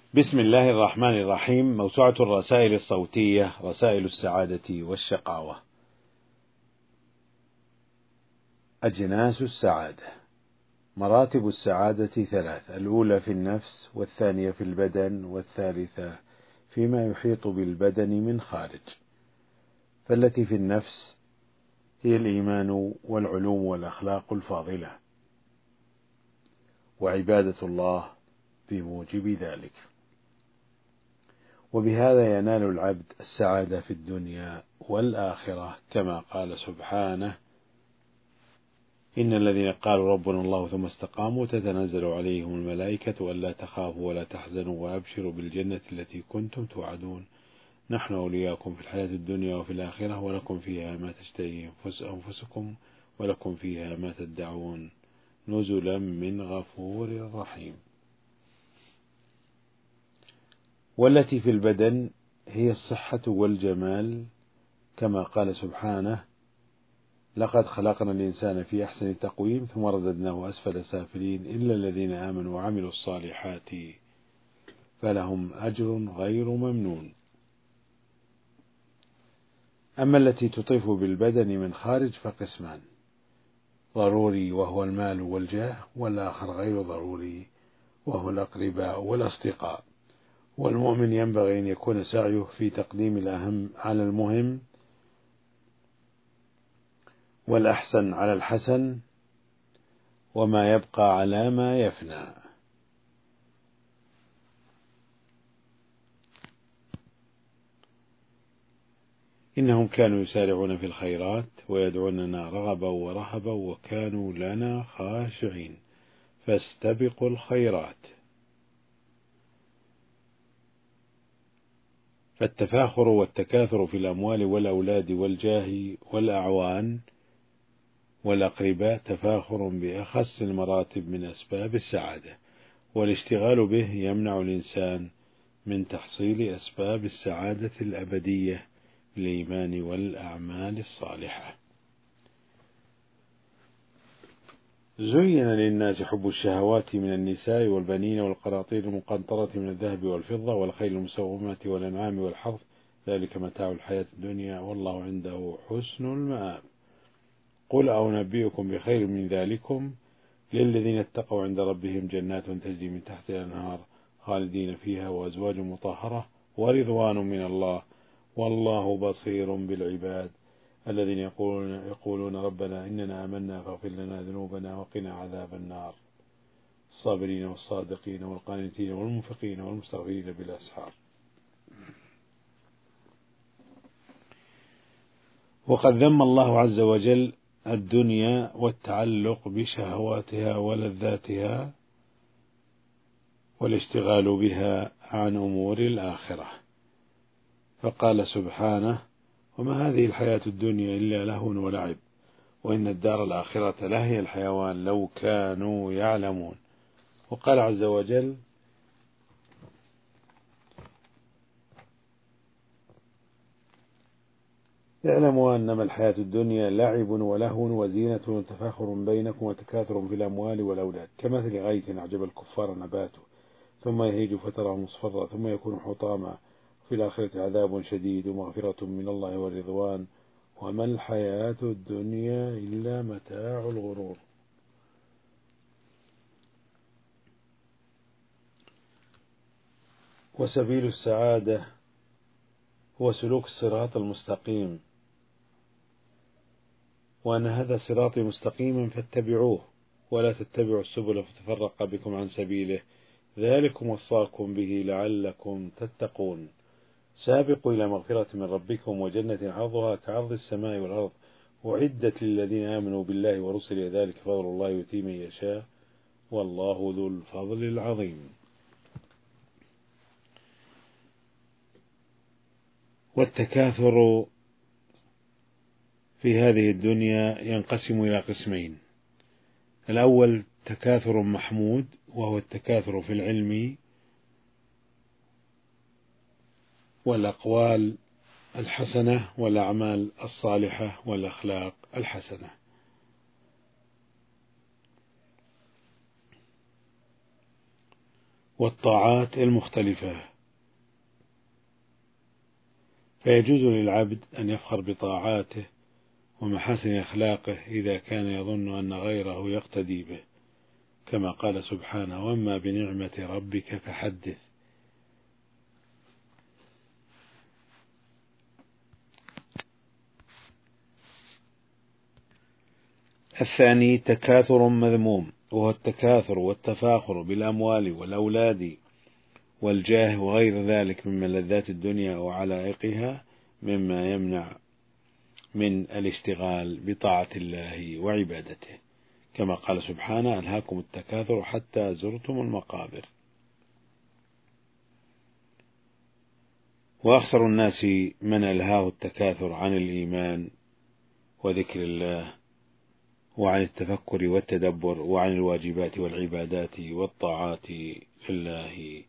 بسم الله الرحمن الرحيم. موسوعة الرسائل الصوتية رسائل السعادة والشقاوة. أجناس السعادة. مراتب السعادة ثلاث: الأولى في النفس، والثانية في البدن، والثالثة فيما يحيط بالبدن من خارج. فالتي في النفس هي الإيمان والعلوم والأخلاق الفاضلة وعبادة الله بموجب ذلك، وبهذا ينال العبد السعادة في الدنيا والآخرة، كما قال سبحانه: إن الذين قالوا ربنا الله ثم استقاموا تتنزل عليهم الملائكة ألا تخافوا ولا تحزنوا وأبشروا بالجنة التي كنتم توعدون نحن أولياؤكم في الحياة الدنيا وفي الآخرة ولكم فيها ما تشتهي أنفسكم ولكم فيها ما تدعون نزلا من غفور رحيم. والتي في البدن هي الصحة والجمال، كما قال سبحانه: لقد خلقنا الإنسان في أحسن تقويم ثم رددناه أسفل سافلين إلا الذين آمنوا وعملوا الصالحات فلهم أجر غير ممنون. أما التي تطيف بالبدن من خارج فقسمان: ضروري وهو المال والجاه، والآخر غير ضروري وهو الأقرباء والأصدقاء. والمؤمن ينبغي أن يكون سعيه في تقديم الأهم على المهم، والأحسن على الحسن، وما يبقى على ما يفنى. إنهم كانوا يسارعون في الخيرات ويدعوننا رغبا ورهبا وكانوا لنا خاشعين فاستبقوا الخيرات. فالتفاخر والتكاثر في الأموال والأولاد والجاه والأعوان والأقرباء تفاخر بأخس المراتب من أسباب السعادة، والاشتغال به يمنع الإنسان من تحصيل أسباب السعادة الأبدية بالإيمان والأعمال الصالحة. زين للناس حب الشهوات من النساء والبنين والقناطير المقنطرة من الذهب والفضة والخيل المسومة والأنعام والحرث ذلك متاع الحياة الدنيا والله عنده حسن المآب. قل أنبئكم بخير من ذلكم للذين اتقوا عند ربهم جنات تجري من تحتها الأنهار خالدين فيها وأزواج مطهرة ورضوان من الله والله بصير بالعباد الذين يقولون ربنا إننا آمنا فاغفر لنا ذنوبنا وقنا عذاب النار الصابرين والصادقين والقانتين والمنفقين والمستغفرين بالأسحار. وقد ذم الله عز وجل الدنيا والتعلق بشهواتها ولذاتها والاشتغال بها عن أمور الآخرة، فقال سبحانه: وما هذه الحياة الدنيا إلا لهو ولعب وإن الدار الآخرة لهي الحيوان لو كانوا يعلمون. وقال عز وجل: اعلموا أنما الحياة الدنيا لعب ولهو وزينة وتفاخر بينكم وتكاثر في الأموال والأولاد كمثل غيث أعجب الكفار نباته ثم يهيج فتراه مصفرا ثم يكون حطاما في الآخرة عذاب شديد ومغفرة من الله ورضوان وما الحياة الدنيا إلا متاع الغرور. وسبيل السعادة هو سلوك الصراط المستقيم، وأن هذا صراطي مستقيما فاتبعوه ولا تتبعوا السبل فتفرق بكم عن سبيله ذلكم وصاكم به لعلكم تتقون. سابقوا إلى مغفرة من ربكم وجنة عرضها كعرض السماء والأرض أعدت للذين آمنوا بالله ورسله ذلك فضل الله يؤتيه من يشاء والله ذو الفضل العظيم. والتكاثر في هذه الدنيا ينقسم إلى قسمين: الأول تكاثر محمود وهو التكاثر في العلم والأقوال الحسنة والأعمال الصالحة والأخلاق الحسنة. والطاعات المختلفة. فيجوز للعبد أن يفخر بطاعاته ومحاسن أخلاقه إذا كان يظن أن غيره يقتدي به، كما قال سبحانه: وأما بنعمة ربك فحدث. الثاني تكاثر مذموم، وهو التكاثر والتفاخر بالأموال والأولاد والجاه وغير ذلك من ملذات الدنيا وعلائقها، مما يمنع من الاشتغال بطاعة الله وعبادته، كما قال سبحانه: ألهاكم التكاثر حتى زرتم المقابر. وأخسر الناس من ألهاه التكاثر عن الإيمان وذكر الله وعن التفكر والتدبر وعن الواجبات والعبادات والطاعات لله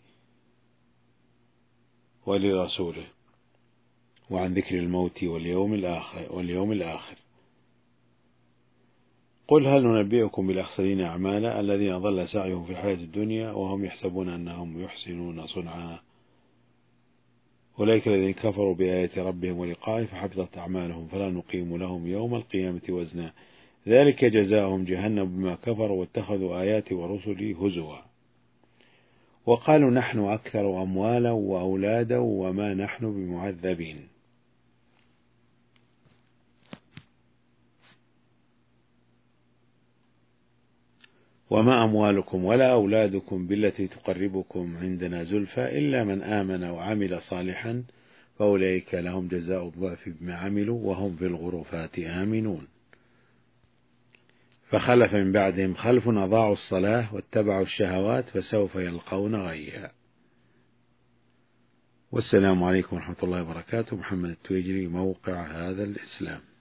ولرسوله، وعن ذكر الموت واليوم الآخر. قل هل ننبئكم بالأخسرين أعمالا الذين ضل سعيهم في الحياة الدنيا وهم يحسبون أنهم يحسنون صنعا، أولئك الذين كفروا بآيات ربهم ولقائه فحبطت أعمالهم فلا نقيم لهم يوم القيامة وزنا، ذلك جزاؤهم جهنم بما كفروا واتخذوا آياتي ورسلي هزوا، وقالوا نحن أكثر أموالا وأولادا وما نحن بمعذبين. وما أموالكم ولا أولادكم بالتي تقربكم عندنا زلفى إلا من آمن وعمل صالحا فأولئك لهم جزاء الضعف بما عملوا وهم في الغرفات آمنون. فخلف من بعدهم خلف أضاعوا الصلاة واتبعوا الشهوات فسوف يلقون غيا. والسلام عليكم ورحمة الله وبركاته. محمد التويجري، موقع هذا الإسلام.